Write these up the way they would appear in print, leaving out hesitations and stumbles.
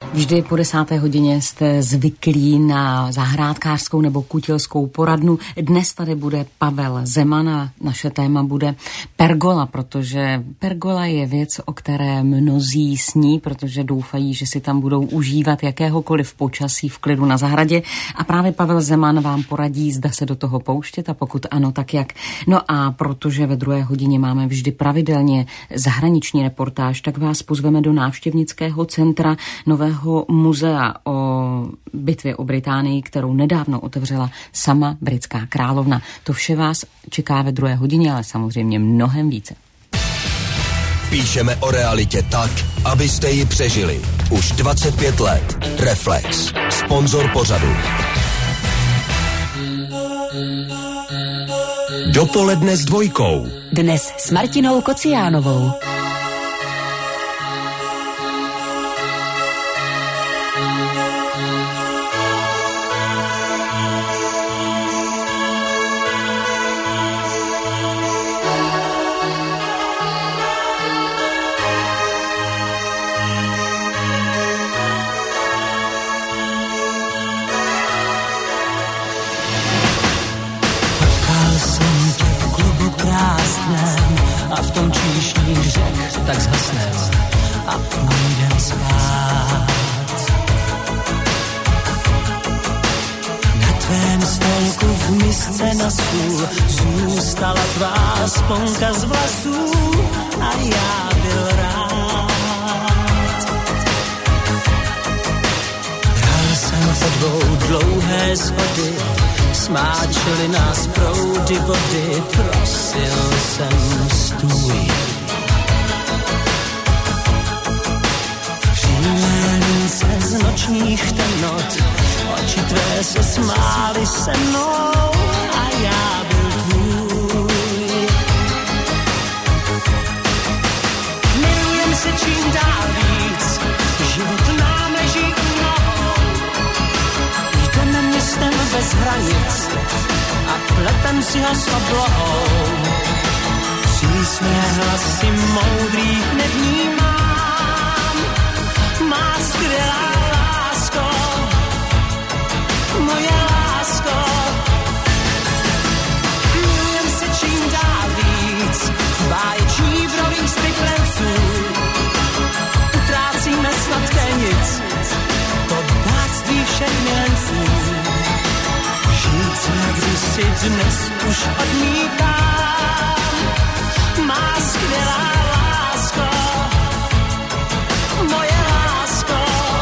Vždy po 10. hodině jste zvyklí na zahrádkářskou nebo kutilskou poradnu. Dnes tady bude Pavel Zeman a naše téma bude pergola, protože pergola je věc, o které mnozí sní, protože doufají, že si tam budou užívat jakéhokoliv počasí v klidu na zahradě. A právě Pavel Zeman vám poradí, zda se do toho pouštět a pokud ano, tak jak. No a protože ve 2. hodině máme vždy pravidelně zahraniční reportáž, tak vás pozveme do návštěvnického centra Nového muzea o bitvě o Británii, kterou nedávno otevřela sama britská královna. To vše vás čeká ve 2. hodině, ale samozřejmě mnohem více. Píšeme o realitě tak, abyste ji přežili. Už 25 let. Reflex. Sponzor pořadu. Dopoledne s Dvojkou. Dnes s Martinou Kociánovou. A v tom číšník řek tak zhasnem a půjdem spát. Na tvém stolku v misce na sůl zůstala tvá sponka z vlasů a já byl rád. Bral jsem po 2 dlouhé schody, smáčely nás proudy vody, prosil jsem stůj. V přímé lince z nočních temnot oči tvé se smály se mnou a já byl tvůj. Milujem se čím dál víc, život nám leží u nohou. Jdeme městem bez hranic a pletem si ho s oblohou. Přísné hlasy moudrých nevnímám. Má skvělá lásko, moje lásko. Milujem se čím dál víc, báječní v rolích zbydlenců. Utrácíme sladké nic, to bohatství všech milenců. Žít jak kdysi dnes už odmítám. Má skvělá lásko, moje lásko.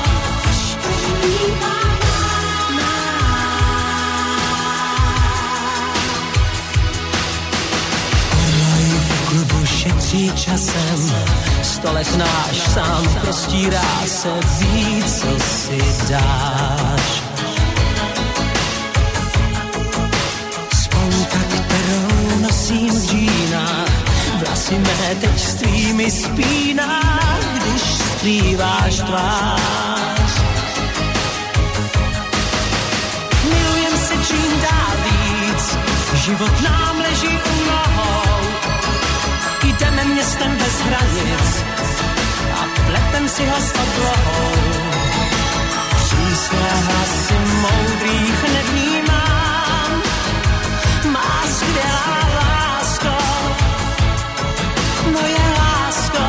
Olej v klubu šetří časem, stolek náš sám prostírá se, ví, co si dáš. Sponka, kterou nosím v džínách, vlasy mé teď s tvými spíná, když skrýváš tvář. Milujem se čím dál víc, život nám leží u nohou. Jdeme městem bez hranic a pletem si ho s oblohou. Přísné hlasy moudrých nevnímám. Má skvělá lásko, moje lásko.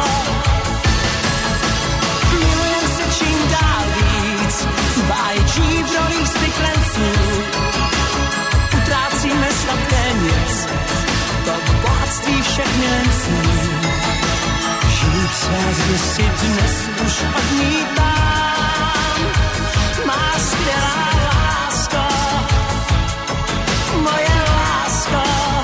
Milujem se čím dál víc, báječní v rolích zbyklenců. Utrácíme sladké nic, to bohatství všech milenců. Žít se, když si dnes už odmítám. Má skvělá lásko, moje lásko.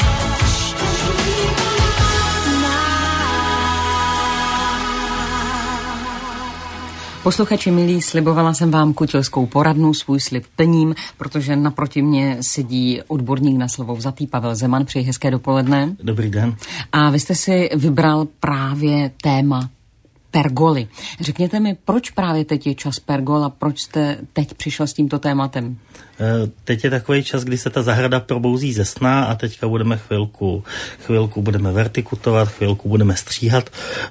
Posluchači milí, slibovala jsem vám kutilskou poradnu, svůj slib plním, protože naproti mě sedí odborník na slovo vzatý Pavel Zeman. Přeji hezké dopoledne. Dobrý den. A vy jste si vybral právě téma pergoly. Řekněte mi, proč právě teď je čas pergola, proč jste teď přišel s tímto tématem? Teď je takový čas, kdy se ta zahrada probouzí ze sna a teďka budeme chvilku budeme vertikutovat, chvilku budeme stříhat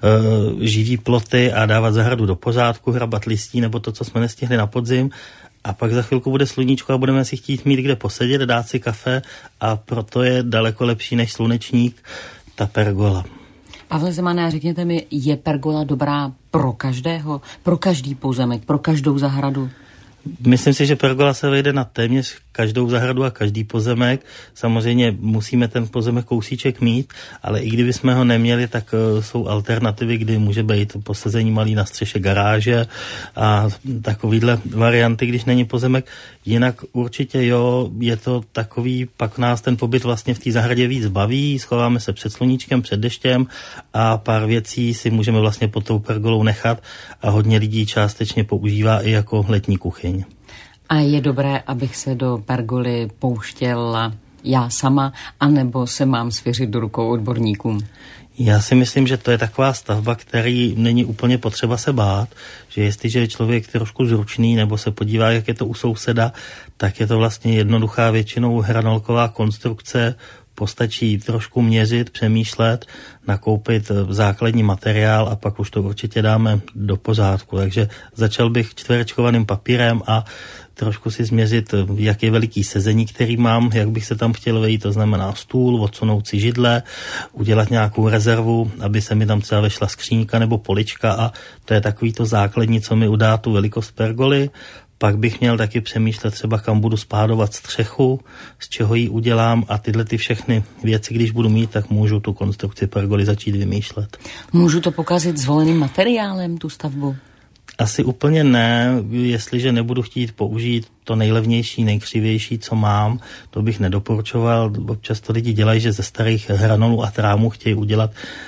živý ploty a dávat zahradu do pořádku, hrabat listí nebo to, co jsme nestihli na podzim. A pak za chvilku bude sluníčko a budeme si chtít mít kde posedět, dát si kafe a proto je daleko lepší než slunečník ta pergola. Pavle Zemane, řekněte mi, je pergola dobrá pro každého, pro každý pozemek, pro každou zahradu? Myslím si, že pergola se vejde na téměř každou zahradu a každý pozemek. Samozřejmě musíme ten pozemek kousíček mít, ale i kdyby jsme ho neměli, tak jsou alternativy, kdy může být posazení malý na střeše garáže a takovýhle varianty, když není pozemek. Jinak určitě jo, je to takový, pak nás ten pobyt vlastně v té zahradě víc baví, schováme se před sluníčkem, před deštěm a pár věcí si můžeme vlastně pod tou pergolou nechat a hodně lidí částečně používá i jako letní kuchyň. A je dobré, abych se do pergoly pouštěla já sama, anebo se mám svěřit do rukou odborníkům? Já si myslím, že to je taková stavba, který není úplně potřeba se bát, že jestliže je člověk trošku zručný nebo se podívá, jak je to u souseda, tak je to vlastně jednoduchá většinou hranolková konstrukce, postačí trošku měřit, přemýšlet, nakoupit základní materiál a pak už to určitě dáme do pořádku. Takže začal bych čtverečkovaným papírem a trošku si změřit, jak je veliký sezení, který mám, jak bych se tam chtěl vejít, to znamená stůl, odsunout si židle, udělat nějakou rezervu, aby se mi tam třeba vešla skříňka nebo polička a to je takový to základní, co mi udá tu velikost pergoly. Pak bych měl taky přemýšlet třeba, kam budu spádovat střechu, z čeho ji udělám a tyhle ty všechny věci, když budu mít, tak můžu tu konstrukci pergoly začít vymýšlet. Můžu to pokazit zvoleným materiálem, tu stavbu? Asi úplně ne, jestliže nebudu chtít použít to nejlevnější, nejkřivější, co mám, to bych nedoporučoval. Občas to lidi dělají, že ze starých hranolů a trámů chtějí udělat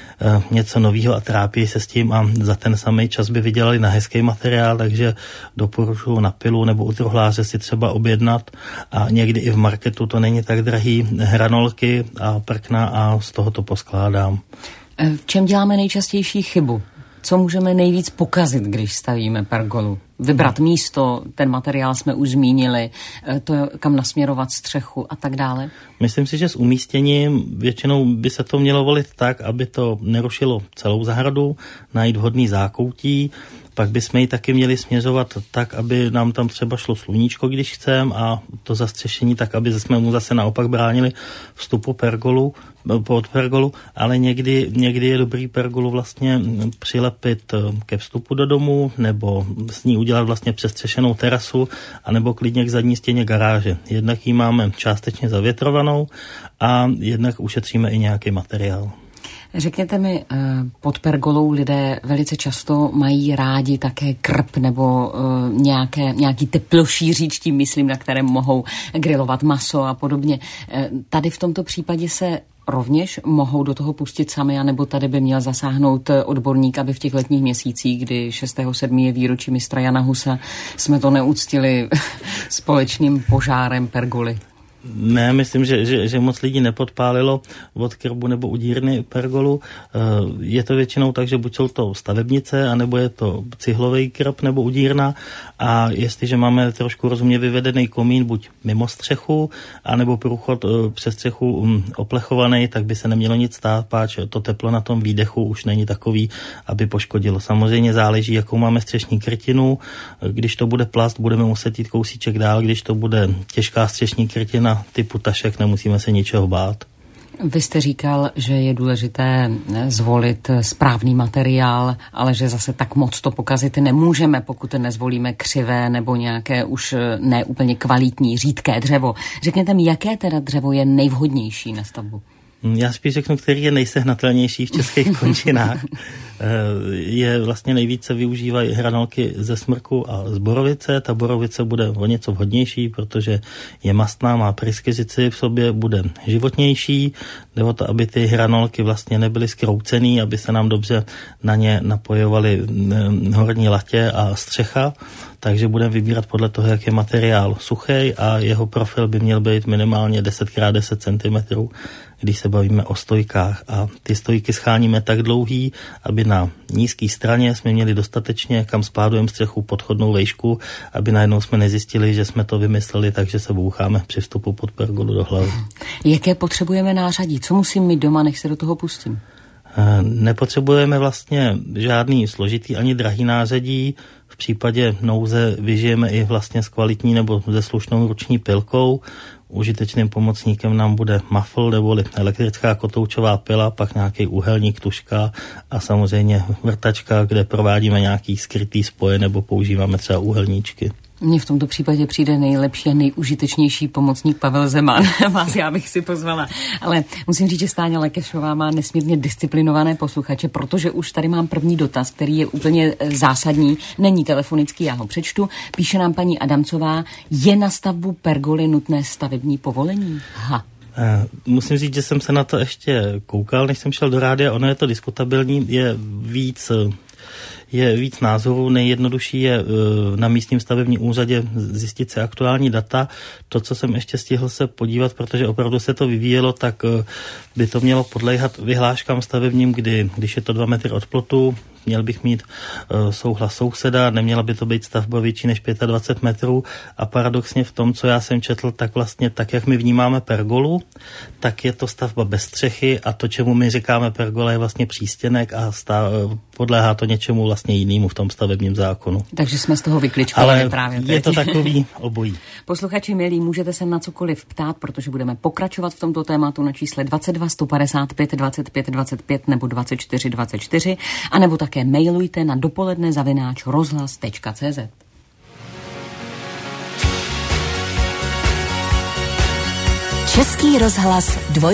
něco nového a trápí se s tím a za ten samý čas by vydělali na hezký materiál, takže doporučuji na pilu nebo u truhláře si třeba objednat a někdy i v marketu to není tak drahý hranolky a prkna a z toho to poskládám. V čem děláme nejčastější chybu? Co můžeme nejvíc pokazit, když stavíme pergolu? Vybrat místo, ten materiál jsme už zmínili, to kam nasměrovat střechu a tak dále? Myslím si, že s umístěním většinou by se to mělo volit tak, aby to nerušilo celou zahradu, najít vhodný zákoutí, pak bychom ji taky měli směřovat tak, aby nám tam třeba šlo sluníčko, když chceme a to zastřešení tak, aby jsme mu zase naopak bránili vstupu pod pergolu, ale někdy je dobrý pergolu vlastně přilepit ke vstupu do domu nebo s ní udělat vlastně přestřešenou terasu anebo klidně k zadní stěně garáže. Jednak ji máme částečně zavětrovanou a jednak ušetříme i nějaký materiál. Řekněte mi, pod pergolou lidé velice často mají rádi také krb nebo nějaký teplošířič, tím myslím, na kterém mohou grilovat maso a podobně. Tady v tomto případě se rovněž mohou do toho pustit sami, anebo tady by měl zasáhnout odborník, aby v těch letních měsících, kdy 6.7. je výročí mistra Jana Husa, jsme to neuctili společným požárem pergoly. Ne, myslím, že moc lidí nepodpálilo od krbu nebo udírny pergolu. Je to většinou tak, že buď jsou to stavebnice, anebo je to cihlový krb nebo udírna a jestliže máme trošku rozumně vyvedený komín, buď mimo střechu, anebo průchod přes střechu oplechovaný, tak by se nemělo nic stát, páč to teplo na tom výdechu už není takový, aby poškodilo. Samozřejmě záleží, jakou máme střešní krytinu. Když to bude plast, budeme muset jít kousíček dál, když to bude těžká střešní krytina typu tašek, nemusíme se ničeho bát. Vy jste říkal, že je důležité zvolit správný materiál, ale že zase tak moc to pokazit nemůžeme, pokud nezvolíme křivé nebo nějaké už neúplně kvalitní řídké dřevo. Řekněte mi, jaké teda dřevo je nejvhodnější na stavbu? Já spíš řeknu, který je nejsehnatelnější v českých končinách. Je vlastně nejvíce využívají hranolky ze smrku a z borovice. Ta borovice bude o něco vhodnější, protože je mastná, má pryskyřici v sobě, bude životnější. Jde o to, aby ty hranolky vlastně nebyly zkroucený, aby se nám dobře na ně napojovaly horní latě a střecha. Takže budeme vybírat podle toho, jak je materiál suchý a jeho profil by měl být minimálně 10x10 cm když se bavíme o stojkách. A ty stojky scháníme tak dlouhý, aby na nízké straně jsme měli dostatečně, kam spádujeme střechu, podchodnou vejšku, aby najednou jsme nezjistili, že jsme to vymysleli, takže se boucháme při vstupu pod pergolu do hlavy. Jaké potřebujeme nářadí? Co musím mít doma, než se do toho pustím? Nepotřebujeme vlastně žádný složitý ani drahý nářadí. V případě nouze vyžijeme i vlastně s kvalitní nebo se slušnou ruční pilkou. Užitečným pomocníkem nám bude muffle neboli elektrická kotoučová pila, pak nějaký úhelník, tužka a samozřejmě vrtačka, kde provádíme nějaký skrytý spoje nebo používáme třeba úhelníčky. Mně v tomto případě přijde nejlepší a nejužitečnější pomocník Pavel Zeman. Vás já bych si pozvala. Ale musím říct, že Stáňa Lekešová má nesmírně disciplinované posluchače, protože už tady mám první dotaz, který je úplně zásadní. Není telefonický, já ho přečtu. Píše nám paní Adamcová, je na stavbu pergoly nutné stavební povolení? Musím říct, že jsem se na to ještě koukal, než jsem šel do rádia. Ono je to diskutabilní, je víc názorů. Nejjednodušší je na místním stavebním úřadě zjistit si aktuální data. To, co jsem ještě stihl se podívat, protože opravdu se to vyvíjelo, tak by to mělo podléhat vyhláškám stavebním, když je to 2 metry od plotu, měl bych mít souhlas souseda, neměla by to být stavba větší než 25 metrů a paradoxně v tom, co já jsem četl, tak vlastně tak, jak my vnímáme pergolu, tak je to stavba bez střechy a to, čemu my říkáme pergola, je vlastně přístěnek a podléhá to něčemu vlastně jinému v tom stavebním zákonu. Takže jsme z toho vykličkovali právě teď. Je to takový obojí. Posluchači milí, můžete se na cokoliv ptát, protože budeme pokračovat v tomto tématu na čísle 22 155 25 25 nebo 24 24 a nebo také mailujte na dopoledne@rozhlas.cz. Český rozhlas 2.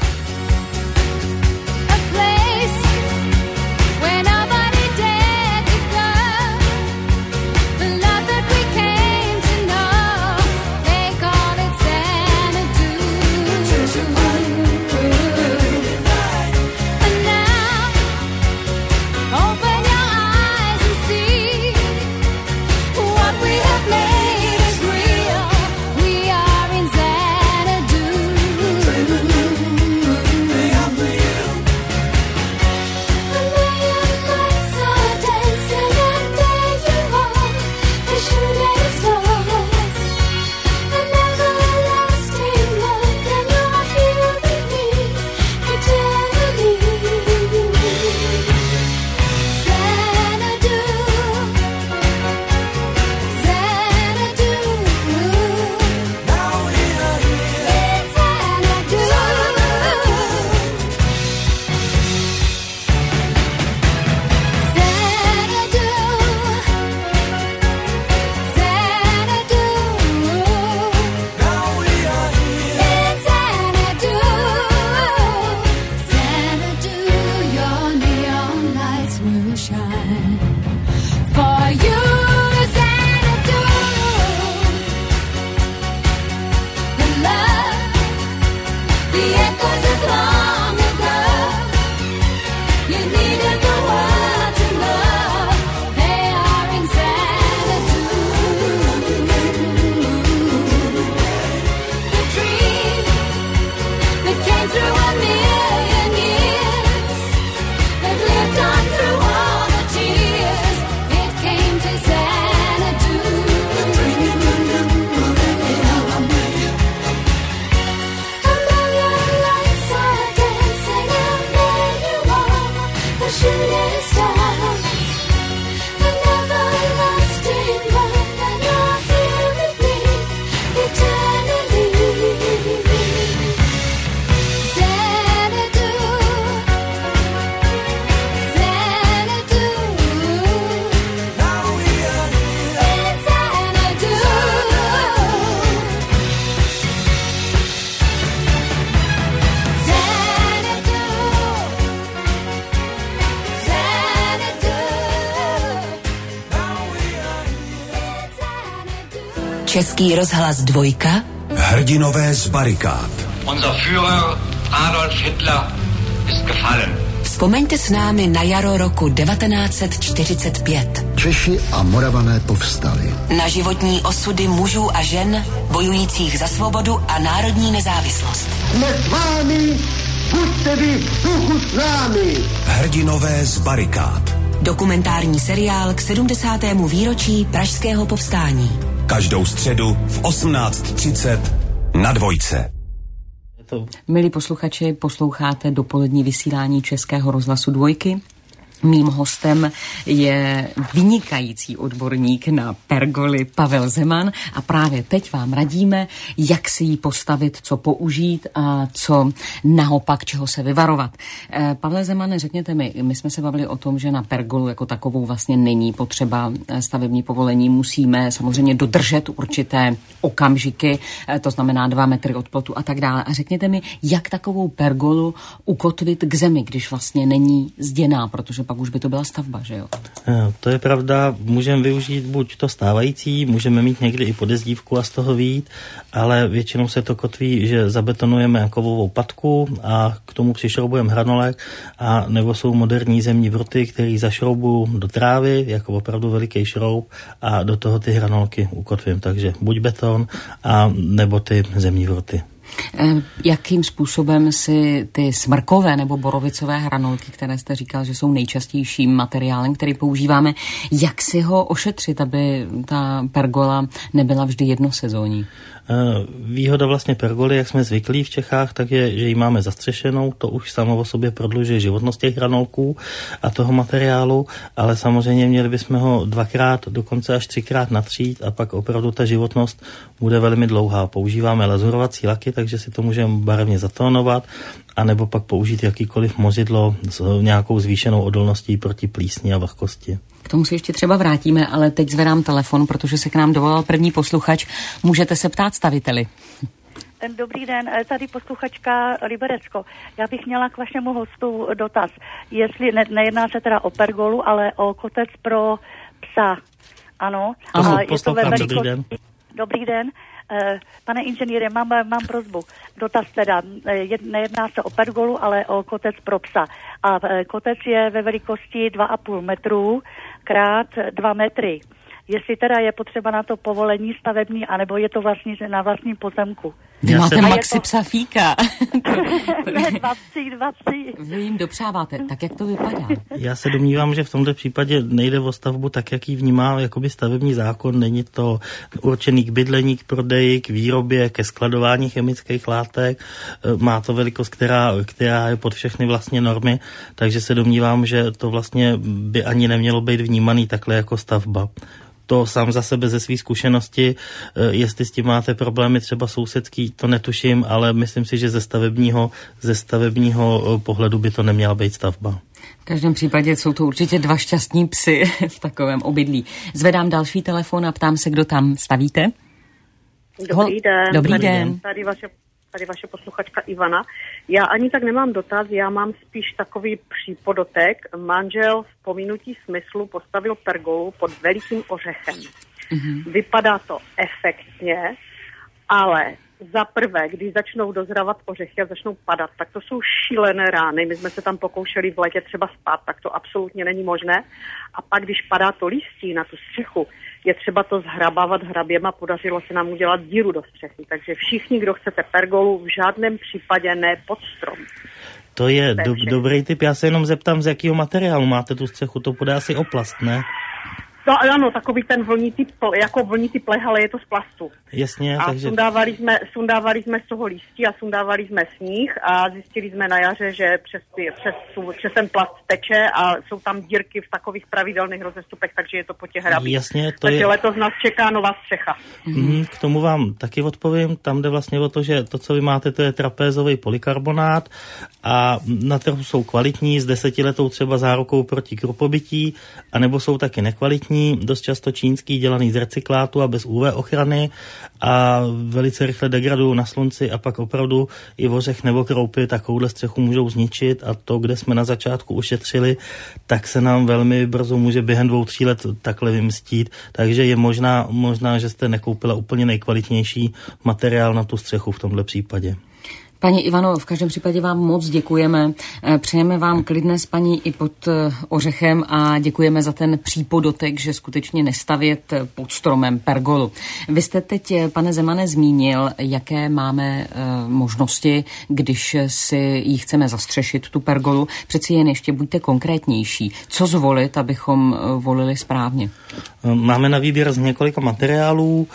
Český rozhlas 2. Hrdinové z barikád. Unser Führer Adolf Hitler ist gefallen. Vzpomeňte s námi na jaro roku 1945. Češi a Moravané povstali. Na životní osudy mužů a žen bojujících za svobodu a národní nezávislost. Jsme s vámi, buďte vy v duchu s námi. Hrdinové z barikád. Dokumentární seriál k 70. výročí Pražského povstání. Každou středu v 18:30 na Dvojce. Milí posluchači, posloucháte dopolední vysílání Českého rozhlasu Dvojky. Mým hostem je vynikající odborník na pergoly Pavel Zeman a právě teď vám radíme, jak si ji postavit, co použít a co naopak, čeho se vyvarovat. Pavle Zemane, řekněte mi, my jsme se bavili o tom, že na pergolu jako takovou vlastně není potřeba stavební povolení, musíme samozřejmě dodržet určité okamžiky, to znamená 2 metry od plotu a tak dále. A řekněte mi, jak takovou pergolu ukotvit k zemi, když vlastně není zděná, protože pak už by to byla stavba, že jo? To je pravda, můžeme využít buď to stávající, můžeme mít někdy i podezdívku a z toho vyjít, ale většinou se to kotví, že zabetonujeme kovovou patku a k tomu přišroubujeme hranolek, a nebo jsou moderní zemní vruty, který zašroubuju do trávy, jako opravdu veliký šroub, a do toho ty hranolky ukotvím, takže buď beton, a nebo ty zemní vruty. Jakým způsobem si ty smrkové nebo borovicové hranolky, které jste říkal, že jsou nejčastějším materiálem, který používáme, jak si ho ošetřit, aby ta pergola nebyla vždy jednosezónní? Výhoda vlastně pergoly, jak jsme zvyklí v Čechách, tak je, že ji máme zastřešenou, to už samo o sobě prodlužuje životnost těch hranolků a toho materiálu, ale samozřejmě měli bychom ho 2x, dokonce až 3x natřít a pak opravdu ta životnost bude velmi dlouhá. Používáme lazurovací laky, takže si to můžeme barevně zatónovat, anebo pak použít jakýkoliv mozidlo s nějakou zvýšenou odolností proti plísni a vlhkosti. K tomu se ještě třeba vrátíme, ale teď zvedám telefon, protože se k nám dovolal první posluchač. Můžete se ptát staviteli. Dobrý den, tady posluchačka Liberecko. Já bych měla k vašemu hostu dotaz. Jestli nejedná se teda o pergolu, ale o kotec pro psa. Ano. Poslouchám, dobrý den. Dobrý den. Pane inženýre, mám prosbu. Dotaz teda, nejedná se o pergolu, ale o kotec pro psa. A kotec je ve velikosti 2,5 metru krát 2 metry. Jestli teda je potřeba na to povolení stavební, anebo je to vlastně na vlastním pozemku. Vy máte Maxi psa Fíka. Ne, 20. Vy jim dopřáváte. Tak jak to vypadá? Já se domnívám, že v tomto případě nejde o stavbu tak, jak ji vnímá jakoby stavební zákon. Není to určený k bydlení, k prodeji, k výrobě, ke skladování chemických látek. Má to velikost, která je pod všechny vlastně normy, takže se domnívám, že to vlastně by ani nemělo být vnímaný takhle jako stavba. To sám za sebe ze své zkušenosti, jestli s tím máte problémy třeba sousedský, to netuším, ale myslím si, že ze stavebního pohledu by to neměla být stavba. V každém případě jsou to určitě 2 šťastní psy v takovém obydlí. Zvedám další telefon a ptám se, kdo tam stavíte. Dobrý den. Dobrý den. Tady vaše posluchačka Ivana. Já ani tak nemám dotaz, já mám spíš takový přípodotek. Manžel v pominutí smyslu postavil pergolu pod velikým ořechem. Mm-hmm. Vypadá to efektně, ale za prvé, když začnou dozrávat ořechy a začnou padat, tak to jsou šílené rány. My jsme se tam pokoušeli v létě třeba spát, tak to absolutně není možné. A pak, když padá to listí na tu střechu, je třeba to zhrabávat hraběm a podařilo se nám udělat díru do střechy. Takže všichni, kdo chcete pergolu, v žádném případě ne pod strom. To je dobrý tip. Já se jenom zeptám, z jakého materiálu máte tu střechu. To bude asi oplast, ne? No ano, takový ten vlnitý plech, ale je to z plastu. Jasně, a takže... sundávali jsme z toho lístí a sundávali jsme sníh a zjistili jsme na jaře, že přes ten plast teče a jsou tam dírky v takových pravidelných rozestupech, takže je to po těch hrabích. Jasně, takže letos nás čeká nová střecha. K tomu vám taky odpovím. Tam jde vlastně o to, že to, co vy máte, to je trapézový polykarbonát a na trhu jsou kvalitní s 10letou třeba zárukou proti krupobytí, anebo jsou taky nekvalitní, dost často čínský, dělaný z recyklátu a bez UV ochrany a velice rychle degradují na slunci a pak opravdu i ořech nebo kroupy takovouhle střechu můžou zničit a to, kde jsme na začátku ušetřili, tak se nám velmi brzo může během 2-3 let takhle vymstít, takže je možná, že jste nekoupila úplně nejkvalitnější materiál na tu střechu v tomhle případě. Paní Ivano, v každém případě vám moc děkujeme. Přejeme vám klidné spaní i pod ořechem a děkujeme za ten přípodotek, že skutečně nestavět pod stromem pergolu. Vy jste teď, pane Zemane, zmínil, jaké máme možnosti, když si ji chceme zastřešit, tu pergolu. Přeci jen ještě buďte konkrétnější. Co zvolit, abychom volili správně? Máme na výběr z několika materiálů.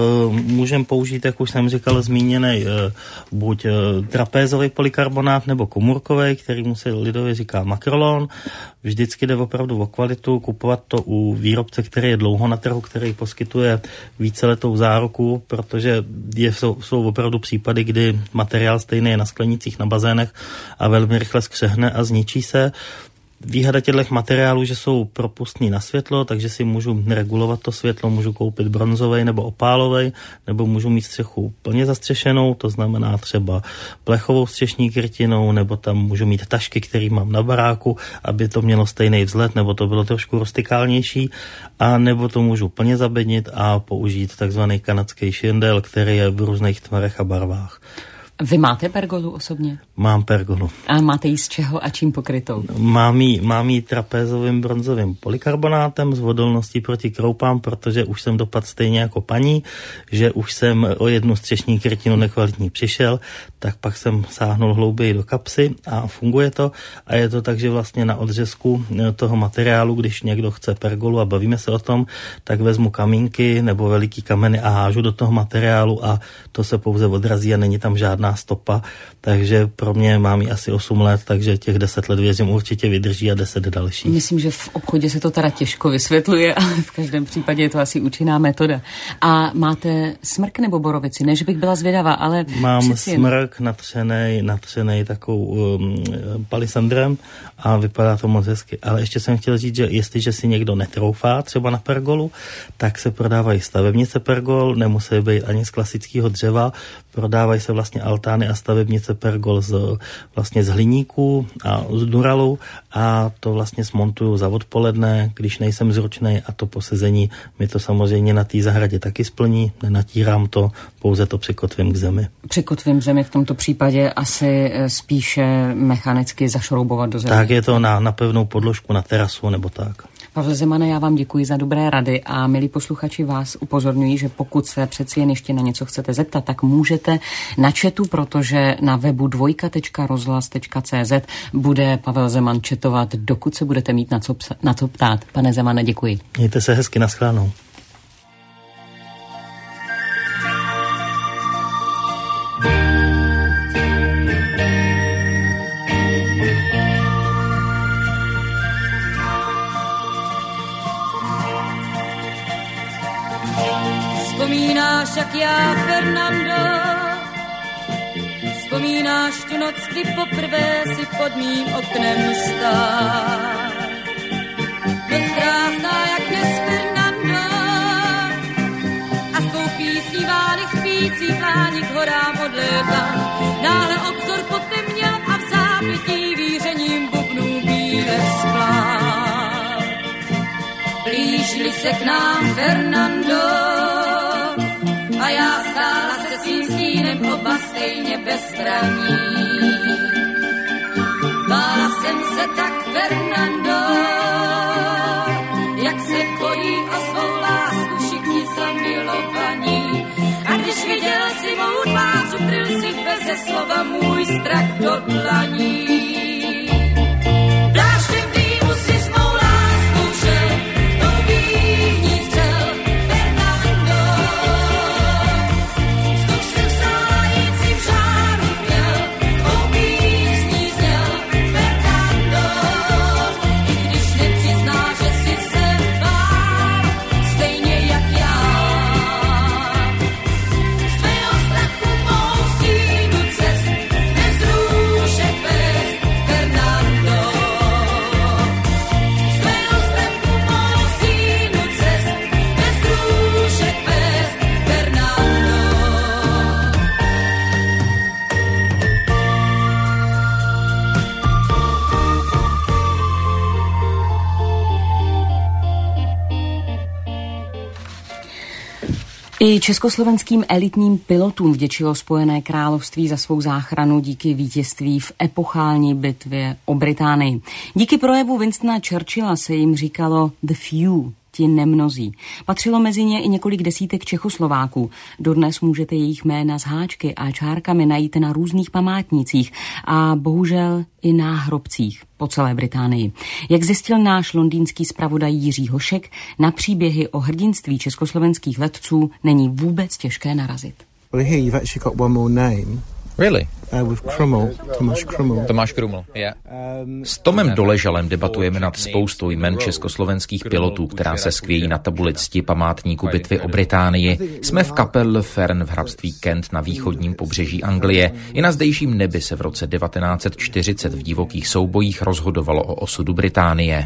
Můžeme použít, jak už jsem říkal, zmíněný buď trapézový polykarbonát nebo komůrkový, kterýmu se lidově říká makrolon. Vždycky jde opravdu o kvalitu, kupovat to u výrobce, který je dlouho na trhu, který poskytuje víceletou záruku, protože jsou opravdu případy, kdy materiál stejný je na sklenících, na bazénech a velmi rychle skřehne a zničí se. Výhoda těchto materiálů, že jsou propustní na světlo, takže si můžu regulovat to světlo, můžu koupit bronzový nebo opálový, nebo můžu mít střechu plně zastřešenou, to znamená třeba plechovou střešní krytinou, nebo tam můžu mít tašky, které mám na baráku, aby to mělo stejný vzhled, nebo to bylo trošku rustikálnější, a nebo to můžu plně zabednit a použít takzvaný kanadský šindel, který je v různých tvarech a barvách. Vy máte pergolu osobně? Mám pergolu. A máte ji z čeho a čím pokrytou? Mám ji trapézovým bronzovým polykarbonátem s odolností proti kroupám, protože už jsem dopad stejně jako paní, že už jsem o jednu střešní krytinu nekvalitní přišel, tak pak jsem sáhnul hlouběji do kapsy a funguje to. A je to tak, že vlastně na odřezku toho materiálu, když někdo chce pergolu a bavíme se o tom, tak vezmu kamínky nebo veliký kameny a hážu do toho materiálu a to se pouze odrazí a není tam žádná stopa, takže pro mě mám ji asi 8 let, takže těch 10 let věřím určitě vydrží a 10 další. Myslím, že v obchodě se to teda těžko vysvětluje, ale v každém případě je to asi účinná metoda. A máte smrk nebo borovici? Ne, že bych byla zvědavá, ale mám smrk natřenej takovou palisandrem a vypadá to moc hezky. Ale ještě jsem chtěl říct, že jestliže si někdo netroufá třeba na pergolu, tak se prodávají stavebnice pergol, nemusí být ani z klasického dřeva, prodávají se vlastně altány a stavebnice pergol z hliníku a z duralu a to vlastně smontuju za odpoledne, když nejsem zručnej, a to posezení mi to samozřejmě na té zahradě taky splní, nenatírám to, pouze to přikotvím k zemi. Přikotvím zemi v tomto případě asi spíše mechanicky zašroubovat do země. Tak je to na pevnou podložku, na terasu nebo tak. Pavle Zemane, já vám děkuji za dobré rady a milí posluchači, vás upozorňuji, že pokud se přeci jen ještě na něco chcete zeptat, tak můžete na chatu, protože na webu dvojka.rozhlas.cz bude Pavel Zeman chatovat, dokud se budete mít na co ptát. Pane Zemane, děkuji. Mějte se hezky, naschledanou. Vzpomínáš, jak já, Fernando, vzpomínáš tu noc, kdy poprvé si pod mým oknem stál. Dost krásná, jak dnes, Fernando, a s tvou písní vány spící pláni k horám odlétá. Náhle obzor potemněl a v zápětí vířením bubnů bíle splál. Blížili se k nám, Fernando, a já stála se svým stínem, oba stejně bezbranní. Bála jsem se tak, Fernando, jak se kojí o svou lásku všichni zamilovaní. A když viděl si mou tvář, ukryl si beze slova můj strach do dlaní. Pláštěm dýmu si s mou láskou šel, tou bíní střel, Fernando. Vzduch jsem sájící v žáru měl, tvou písní zněl, Fernando. I když nepřizná, že si se bál, stejně jak já. Z tvého strachu mou stínu cest, nezrůšek bez I československým elitním pilotům vděčilo Spojené království za svou záchranu díky vítězství v epochální bitvě o Británii. Díky projevu Winstona Churchilla se jim říkalo The Few, ti nemnozí. Patřilo mezi ně i několik desítek Čechoslováků. Dodnes můžete jejich jména s háčky a čárkami najít na různých památnících a bohužel i náhrobcích po celé Británii. Jak zjistil náš londýnský zpravodaj Jiří Hošek, na příběhy o hrdinství československých letců není vůbec těžké narazit. Well, here you've actually got one more name. Really? With Krummel, Tomáš Krummel, yeah. S Tomem Doležalem debatujeme nad spoustou jmen československých pilotů, která se skvějí na tabuli cti památníku bitvy o Británii. Jsme v Capel Le Fern v hrabství Kent na východním pobřeží Anglie. I na zdejším nebi se v roce 1940 v divokých soubojích rozhodovalo o osudu Británie.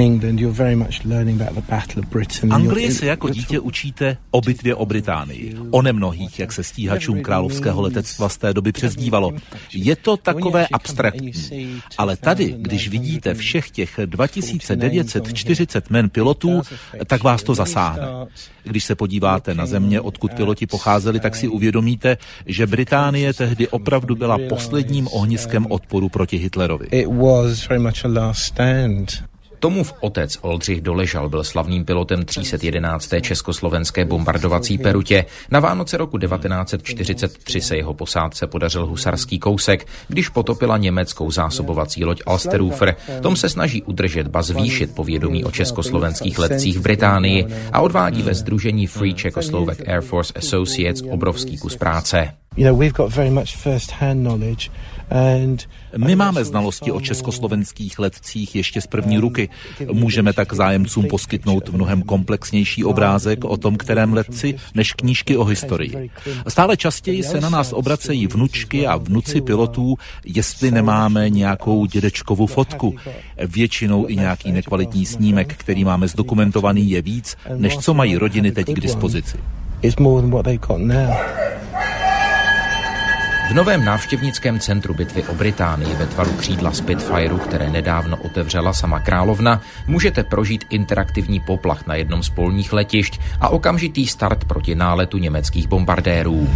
Anglii se jako dítě učíte o bitvě o Británii. O nemnohých, jak se stíhačům královského letectva z té doby přezdívalo. Je to takové abstraktní. Ale tady, když vidíte všech těch 2940 men pilotů, tak vás to zasáhne. Když se podíváte na země, odkud piloti pocházeli, tak si uvědomíte, že Británie tehdy opravdu byla posledním ohniskem odporu proti Hitlerovi. Tomův otec Oldřich Doležal byl slavným pilotem 311. československé bombardovací perutě. Na Vánoce roku 1943 se jeho posádce podařil husarský kousek, když potopila německou zásobovací loď Alsterufer. Tom se snaží udržet ba zvýšit povědomí o československých letcích v Británii a odvádí ve sdružení Free Czechoslovak Air Force Associates obrovský kus práce. My máme znalosti o československých letcích ještě z první ruky. Můžeme tak zájemcům poskytnout mnohem komplexnější obrázek o tom, kterém letci, než knížky o historii. Stále častěji se na nás obracejí vnučky a vnuci pilotů, jestli nemáme nějakou dědečkovu fotku. Většinou i nějaký nekvalitní snímek, který máme zdokumentovaný, je víc, než co mají rodiny teď k dispozici. V novém návštěvnickém centru bitvy o Británii ve tvaru křídla Spitfireu, které nedávno otevřela sama královna, můžete prožít interaktivní poplach na jednom z polních letišť a okamžitý start proti náletu německých bombardérů.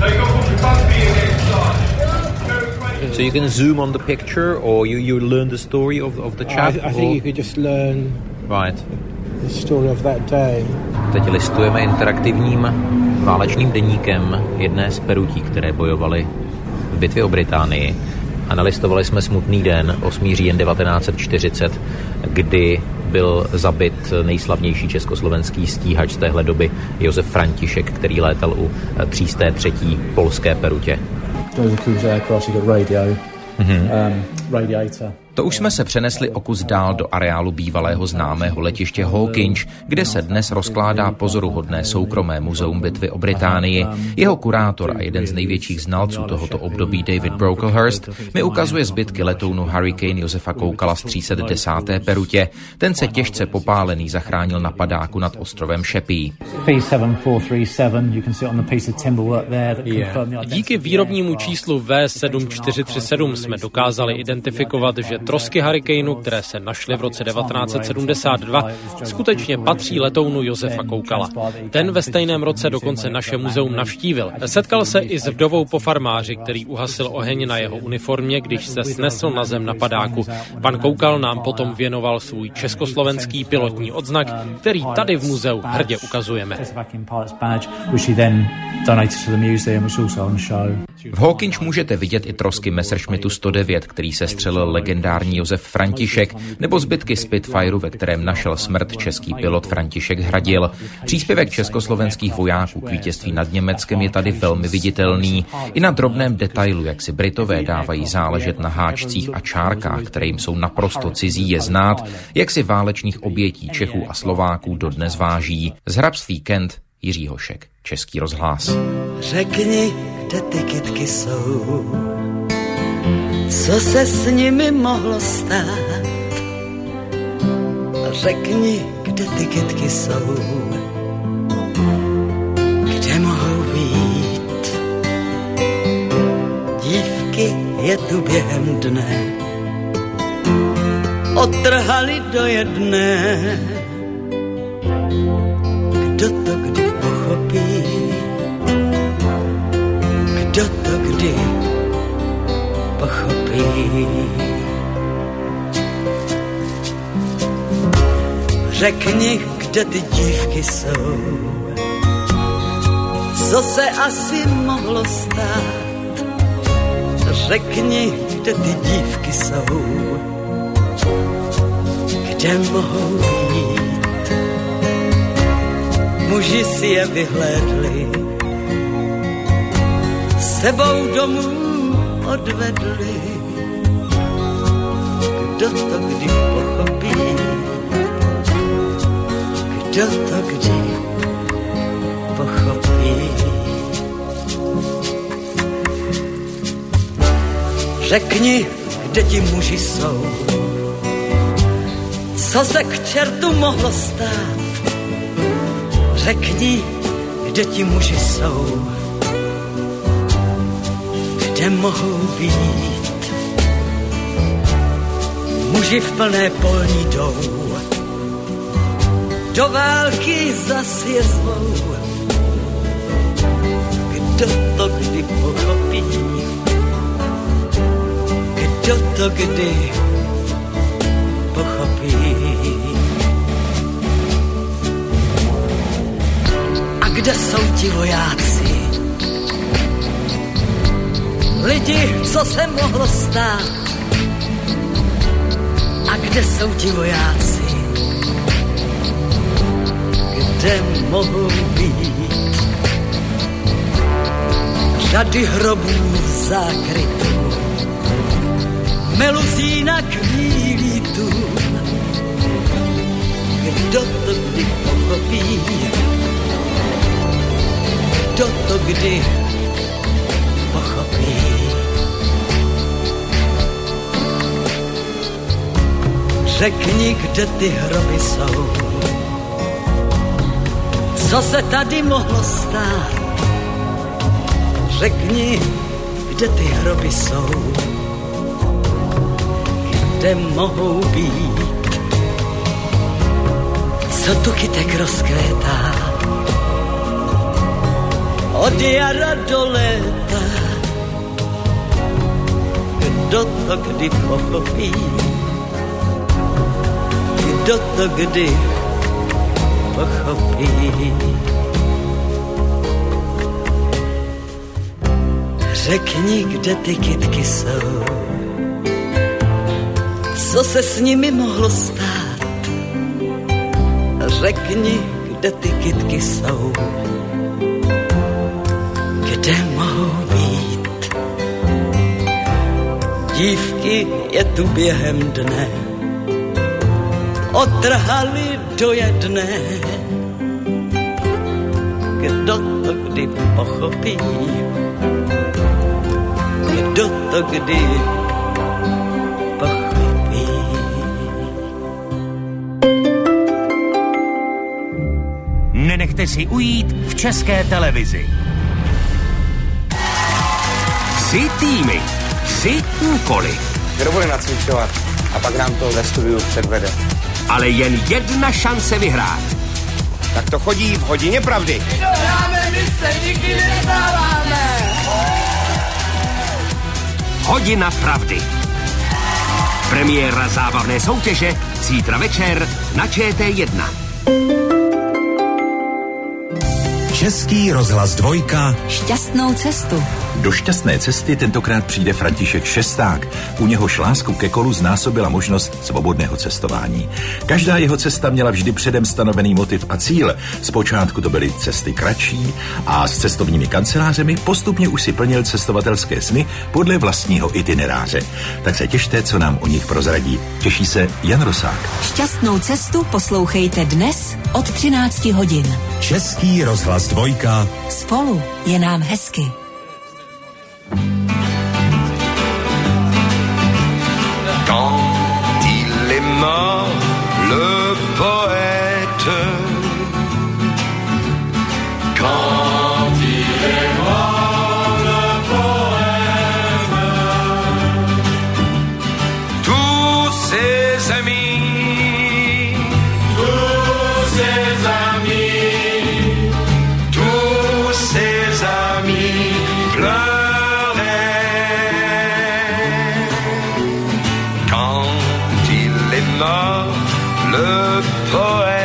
So you can zoom on the picture or you learn the story of the chap? I think you could just learn the story of that day. Teď listujeme interaktivním válečným deníkem jedné z perutí, které bojovaly v bitvě o Británii. A nalistovali jsme smutný den, 8. říjen 1940, kdy byl zabit nejslavnější československý stíhač z téhle doby Josef František, který létal u 303. polské perutě. To už jsme se přenesli o kus dál do areálu bývalého známého letiště Hawkinge, kde se dnes rozkládá pozoruhodné soukromé muzeum bitvy o Británii. Jeho kurátor a jeden z největších znalců tohoto období David Brocklehurst mi ukazuje zbytky letounu Hurricane Josefa Koukala z 310. perutě. Ten se těžce popálený zachránil na padáku nad ostrovem Sheppey. Díky výrobnímu číslu V7437 jsme dokázali identifikovat, že trosky Hurricaneu, které se našly v roce 1972, skutečně patří letounu Josefa Koukala. Ten ve stejném roce dokonce naše muzeum navštívil. Setkal se i s vdovou po farmáři, který uhasil oheň na jeho uniformě, když se snesl na zem na padáku. Pan Koukal nám potom věnoval svůj československý pilotní odznak, který tady v muzeu hrdě ukazujeme. V Hawkinge můžete vidět i trosky Messerschmittu 109, který se střelil legendární Josef František, nebo zbytky Spitfireu, ve kterém našel smrt český pilot František Hradil. Příspěvek československých vojáků k vítězství nad Německem je tady velmi viditelný. I na drobném detailu, jak si Britové dávají záležet na háčcích a čárkách, které jim jsou naprosto cizí, je znát, jak si válečných obětí Čechů a Slováků dodnes váží. Z hrabství Kent, Jiří Hošek, Český rozhlas. Řekni, kde ty kytky jsou, co se s nimi mohlo stát. Řekni, kde ty kytky jsou, kde mohou být. Dívky je tu během dne otrhali do jedné. Kdo to kdy pochopí? Řekni, kde ty dívky jsou, co se asi mohlo stát. Řekni, kde ty dívky jsou, kde mohou být. Muži si je vyhlédli, sebou domů odvedli. Kdo to kdy pochopí, kdo to kdy pochopí. Řekni, kde ti muži jsou, co se k čertu mohlo stát. Řekni, kde ti muži jsou, kde mohou být. Muži v plné polní jdou, do války zas je zvou. Kdo to kdy pochopí, kdo to kdy pochopí. A kde jsou ti vojáci, lidi, co se mohlo stát? A kde jsou ti vojáci, kde mohou být? Řady hrobů v zákrytu, meluzína kvílí tu. Kdo to kdy pochopí, kdo to kdy pochopí. Řekni, kde ty hroby jsou, co se tady mohlo stát. Řekni, kde ty hroby jsou, kde mohou být. Co tu kytek rozkvétá, od jara do léta. Kdo to kdy pochopí, kdo to kdy pochopí. Řekni, kde ty kytky jsou, co se s nimi mohlo stát. Řekni, kde ty kytky jsou, kde mohou být. Dívky je tu během dne otrhali do jedné. Kdo to kdy pochopí, kdo to kdy pochopí. Nenechte si ujít v České televizi. 3 týmy, 3 úkoly. Kdo bude nacvičovat a pak nám to ve studiu předvede. Ale jen jedna šance vyhrát. Tak to chodí v hodině pravdy. Kdo hráme, my se nikdy nezdáváme. Hodina pravdy. Premiéra zábavné soutěže zítra večer na ČT1. Český rozhlas 2. Šťastnou cestu. Do šťastné cesty tentokrát přijde František Šesták. U něhož lásku ke kolu znásobila možnost svobodného cestování. Každá jeho cesta měla vždy předem stanovený motiv a cíl. Zpočátku to byly cesty kratší a s cestovními kancelářemi postupně už si plnil cestovatelské sny podle vlastního itineráře. Tak se těšte, co nám o nich prozradí. Těší se Jan Rosák. Šťastnou cestu poslouchejte dnes od 13 hodin. Český rozhlas 2. Spolu je nám hezky. Quand il est mort, le poète. Quand il est mort, le poète. Tous ses amis, tous ses amis, tous ses amis pleurent. Le poète.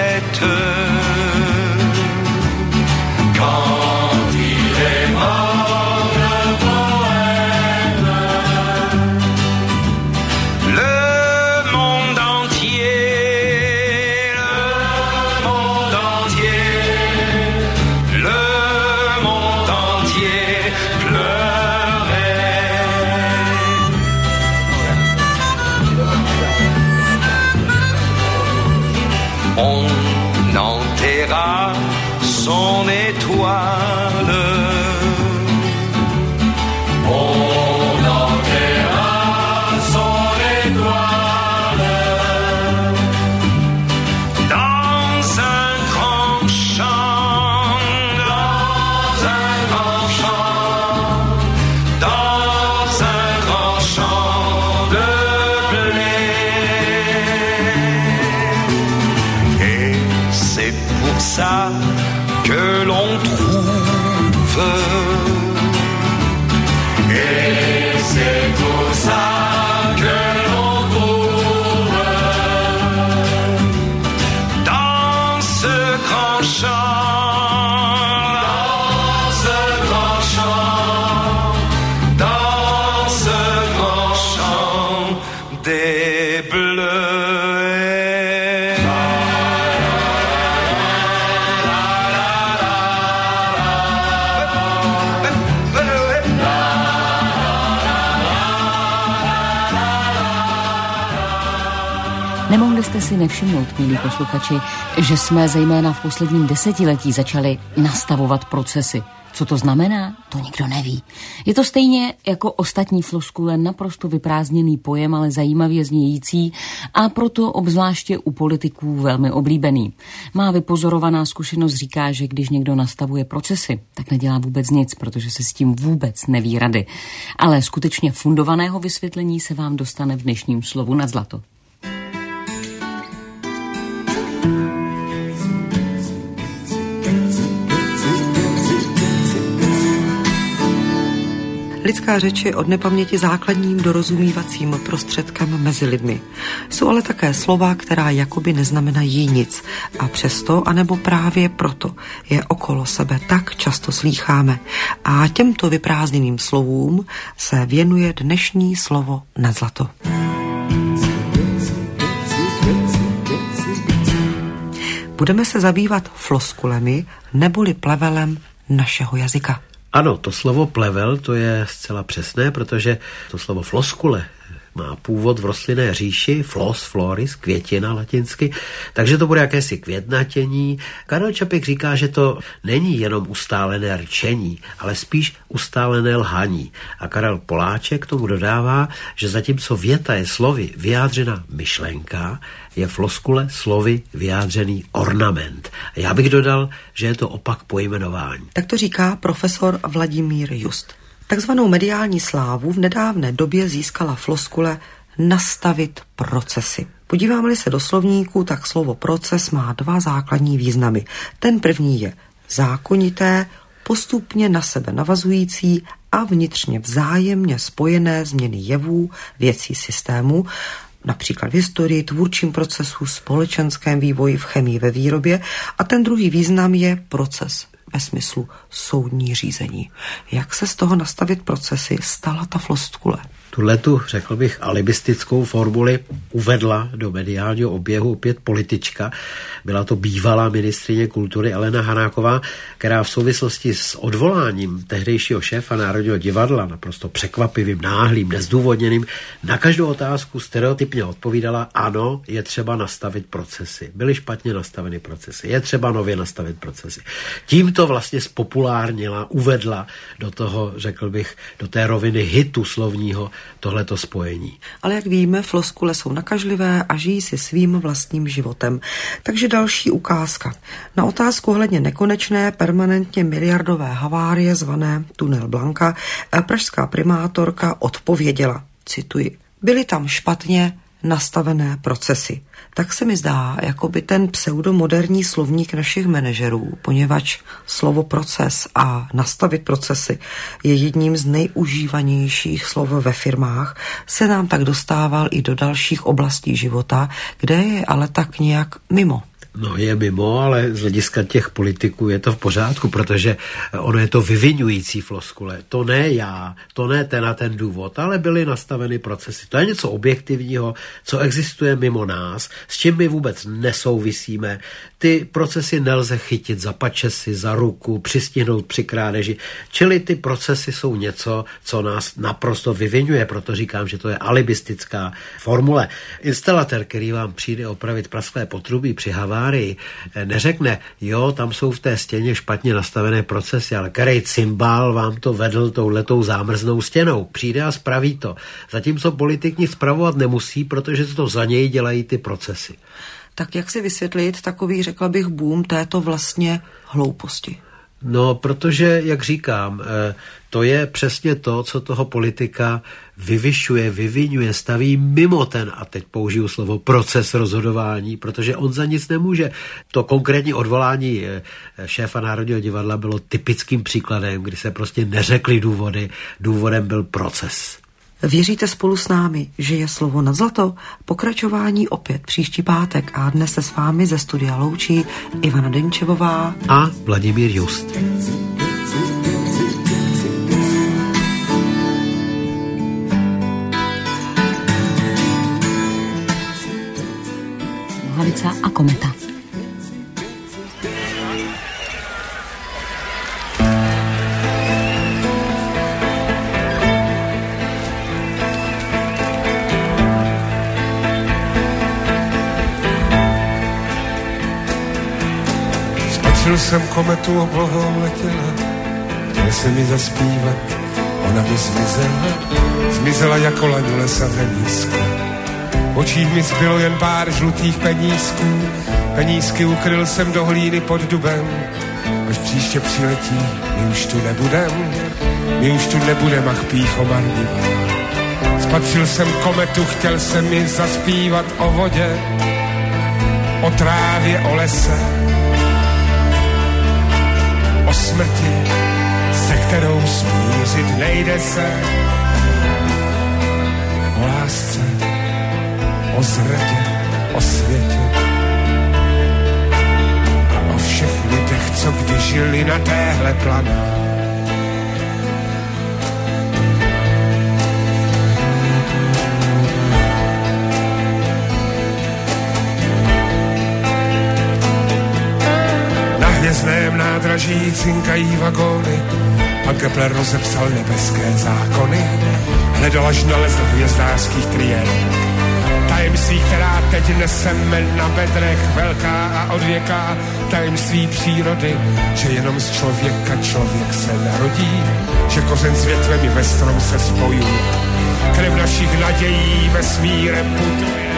jste si nevšimnout, milí posluchači, že jsme zejména v posledním desetiletí začali nastavovat procesy. Co to znamená? To nikdo neví. Je to stejně jako ostatní floskule naprosto vyprázdněný pojem, ale zajímavě znějící a proto obzvláště u politiků velmi oblíbený. Má vypozorovaná zkušenost říká, že když někdo nastavuje procesy, tak nedělá vůbec nic, protože se s tím vůbec neví rady. Ale skutečně fundovaného vysvětlení se vám dostane v dnešním Slovu nad zlato. Lidská řeč je od nepaměti základním dorozumívacím prostředkem mezi lidmi. Jsou ale také slova, která jakoby neznamenají nic a přesto, anebo právě proto je okolo sebe tak často slýcháme. A těmto vyprázdněným slovům se věnuje dnešní Slovo nad zlato. Budeme se zabývat floskulemi neboli plevelem našeho jazyka. Ano, to slovo plevel, to je zcela přesné, protože to slovo floskule má původ v rostlinné říši, flos, floris, květina latinsky, takže to bude jakési květnatění. Karel Čapek říká, že to není jenom ustálené rčení, ale spíš ustálené lhaní. A Karel Poláček tomu dodává, že zatímco věta je slovy vyjádřena myšlenka, je floskule slovy vyjádřený ornament. A já bych dodal, že je to opak pojmenování. Tak to říká profesor Vladimír Just. Takzvanou mediální slávu v nedávné době získala floskule nastavit procesy. Podíváme-li se do slovníku, tak slovo proces má dva základní významy. Ten první je zákonité, postupně na sebe navazující a vnitřně vzájemně spojené změny jevů, věcí, systému, například v historii, tvůrčím procesu, společenském vývoji, v chemii, ve výrobě. A ten druhý význam je proces ve smyslu soudní řízení. Jak se z toho nastavit procesy stala ta floskule? Tuhletu, řekl bych, alibistickou formuli uvedla do mediálního oběhu opět politička. Byla to bývalá ministryně kultury Alena Hanáková, která v souvislosti s odvoláním tehdejšího šéfa Národního divadla, naprosto překvapivým, náhlým, nezdůvodněným, na každou otázku stereotypně odpovídala: ano, je třeba nastavit procesy. Byly špatně nastaveny procesy. Je třeba nově nastavit procesy. Tímto vlastně spopulárnila, uvedla do toho, řekl bych, do té roviny hitu slovního tohleto spojení. Ale jak víme, floskule jsou nakažlivé a žijí si svým vlastním životem. Takže další ukázka. Na otázku ohledně nekonečné, permanentně miliardové havárie zvané Tunel Blanka pražská primátorka odpověděla, cituji: byly tam špatně nastavené procesy. Tak se mi zdá, jako by ten pseudomoderní slovník našich manažerů, poněvadž slovo proces a nastavit procesy je jedním z nejužívanějších slov ve firmách, se nám tak dostával i do dalších oblastí života, kde je ale tak nějak mimo. No, je mimo, ale z hlediska těch politiků je to v pořádku, protože ono je to vyviňující floskule. To ne já, to ne ten a ten důvod, ale byly nastaveny procesy. To je něco objektivního, co existuje mimo nás, s čím my vůbec nesouvisíme. Ty procesy nelze chytit za pačesy, za ruku, přistihnout při krádeži. Čili ty procesy jsou něco, co nás naprosto vyviňuje, proto říkám, že to je alibistická formule. Instalatér, který vám přijde opravit prasklé potrubí při havárii, neřekne, jo, tam jsou v té stěně špatně nastavené procesy, ale který cymbál vám to vedl touhletou zámrznou stěnou. Přijde a spraví to. Zatímco politik nic spravovat nemusí, protože to za něj dělají ty procesy. Tak jak si vysvětlit takový, řekla bych, boom této vlastně hlouposti? No, protože, jak říkám, to je přesně to, co toho politika vyvyšuje, vyviňuje, staví mimo ten, a teď použiju slovo, proces rozhodování, protože on za nic nemůže. To konkrétní odvolání šéfa Národního divadla bylo typickým příkladem, kdy se prostě neřekly důvody, důvodem byl proces. Věříte spolu s námi, že je Slovo nad zlato? Pokračování opět příští pátek a dnes se s vámi ze studia loučí Ivana Denčevová a Vladimír Just. Nohavica a kometa. Spatřil jsem kometu oblohou letěla, chtěl jsem mi zaspívat, ona mi zmizela jako laň lesa v remísku. V očích mi zbylo jen pár žlutých penízků, penízky ukryl jsem do hlíny pod dubem, až příště přiletí, my už tu nebudem, ach pýcho marnivá. Spatřil jsem kometu, chtěl jsem mi zaspívat o vodě, o trávě, o lese, o smrti, se kterou smířit nejde se, o lásce, o zradě, o světě a o všech lidech, co kdy žili na téhle planetě. Hvězdném nádraží cinkají vagóny, pan Kepler rozepsal nebeské zákony, hledal až nalezl v hvězdářských triérech. Tajemství, která teď neseme na bedrech, velká a odvěká, tajemství přírody, že jenom z člověka člověk se narodí, že kořen s větvem i ve strom se spojuje, krev našich nadějí vesmírem putuje.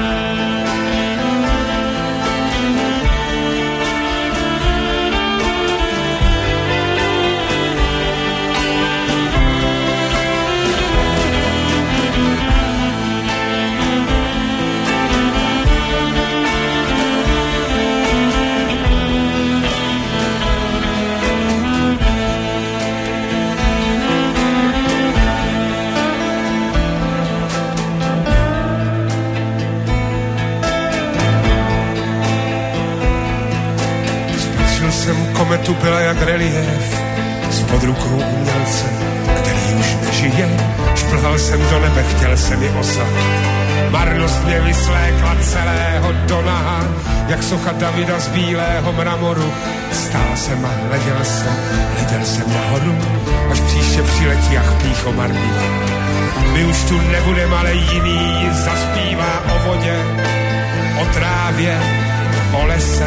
Kometu byla jak relief spod rukou umělce, který už nežije. Šplhal jsem do nebe, chtěl jsem ji osat. Marnost mě vyslékla celého do naha, jak socha Davida z bílého mramoru. Stál jsem a hleděl jsem nahoru, až příště přiletí, ach pýcho marnivá. My už tu nebudeme, ale jiný zaspívá o vodě, o trávě, o lese,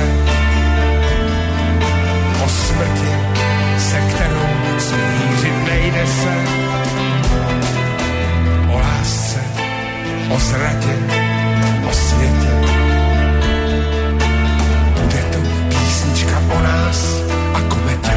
o smrti, se kterou smířit nejde se, o lásce, o zradě, o světě. Bude to písnička o nás a kometě.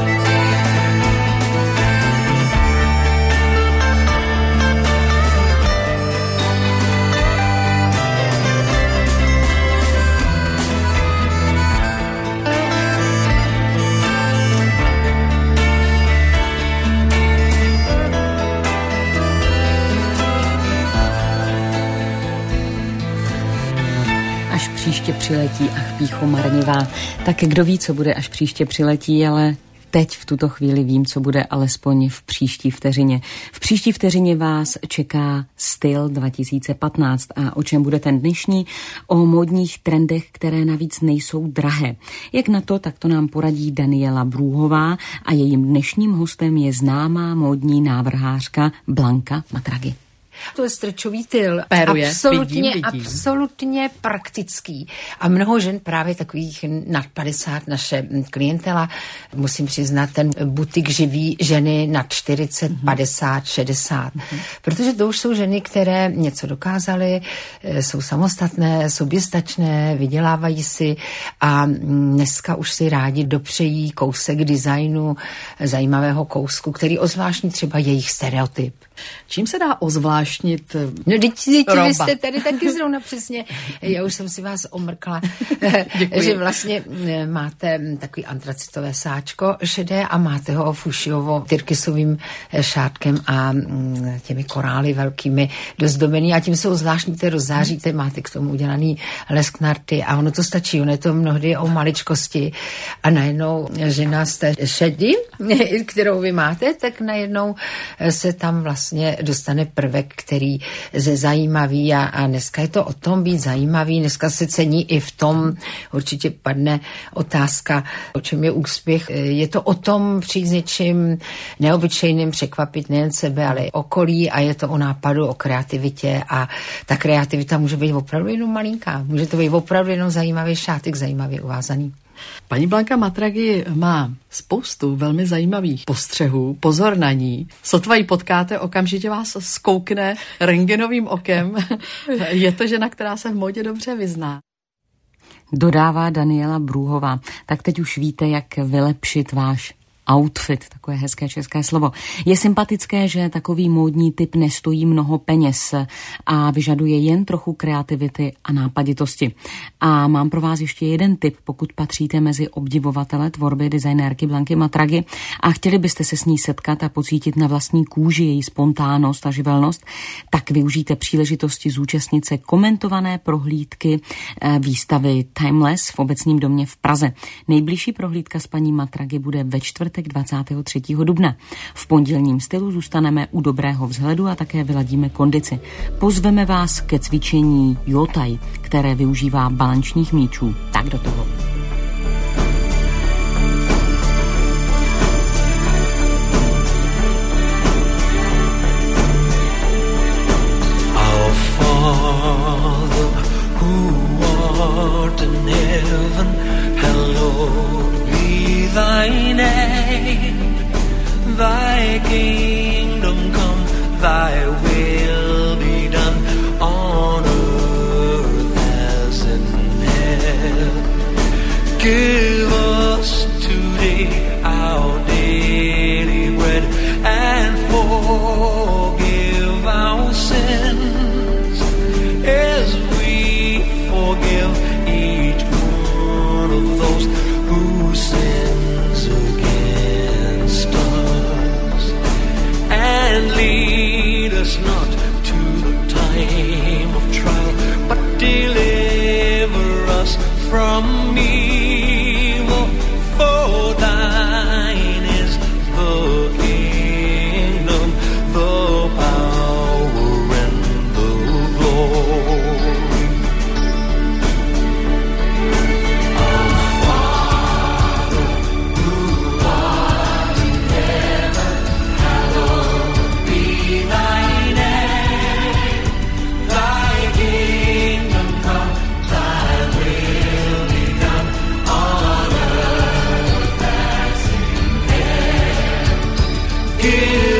Příště přiletí, ach pýcho marnivá. Tak kdo ví, co bude, až příště přiletí, ale teď v tuto chvíli vím, co bude alespoň v příští vteřině. V příští vteřině vás čeká Styl 2015 a o čem bude ten dnešní? O módních trendech, které navíc nejsou drahé. Jak na to, tak to nám poradí Daniela Brůhová a jejím dnešním hostem je známá módní návrhářka Blanka Matragi. To je strčový tyl. Péruje. Absolutně praktický. A mnoho žen právě takových nad 50, naše klientela, musím přiznat, ten butik živí ženy nad 40, 50, 60. Protože to už jsou ženy, které něco dokázaly, jsou samostatné, soběstačné, vydělávají si a dneska už si rádi dopřejí kousek designu, zajímavého kousku, který ozvláštní třeba jejich stereotyp. Čím se dá ozvláštnit No, vy jste tady taky zrovna přesně. Já už jsem si vás omrkla, že vlastně máte takový antracitové sáčko šedé a máte ho fušiovo tyrkysovým šátkem a těmi korály velkými dozdobený a tím se ozvláštníte, rozzáříte, máte k tomu udělaný lesknarty a ono to stačí, ono je to mnohdy o maličkosti a najednou žena z té šedy, kterou vy máte, tak najednou se tam vlastně dostane prvek, který je zajímavý a dneska je to o tom být zajímavý, dneska se cení i v tom, určitě padne otázka, o čem je úspěch. Je to o tom přijít s něčím neobyčejným, překvapit nejen sebe, ale i okolí a je to o nápadu, o kreativitě a ta kreativita může být opravdu jenom malinká. Může to být opravdu jenom zajímavý šátek, zajímavě uvázaný. Paní Blanka Matragi má spoustu velmi zajímavých postřehů, pozor na ní. Sotva ji potkáte, okamžitě vás zkoukne rentgenovým okem. Je to žena, která se v módě dobře vyzná. Dodává Daniela Brůhová. Tak teď už víte, jak vylepšit váš outfit, takové hezké české slovo. Je sympatické, že takový módní typ nestojí mnoho peněz a vyžaduje jen trochu kreativity a nápaditosti. A mám pro vás ještě jeden tip, pokud patříte mezi obdivovatele tvorby designérky Blanky Matragi a chtěli byste se s ní setkat a pocítit na vlastní kůži její spontánnost a živelnost, tak využijte příležitosti zúčastnit se komentované prohlídky výstavy Timeless v Obecním domě v Praze. Nejbližší prohlídka s paní Matragi bude ve čtvrtek 23. dubna. V pondělním stylu zůstaneme u dobrého vzhledu a také vyladíme kondici. Pozveme vás ke cvičení Jotaj, které využívá balančních míčů. Tak do toho. Our Father, who art in heaven, hallowed be thy name, thy kingdom come, thy will be done on earth as in heaven. Give us today our daily bread and forgive our sins as we forgive each one of those who sins against us, and lead us not to the time of trial, but deliver us from evil. For thine is the kingdom, the power and the glory. Give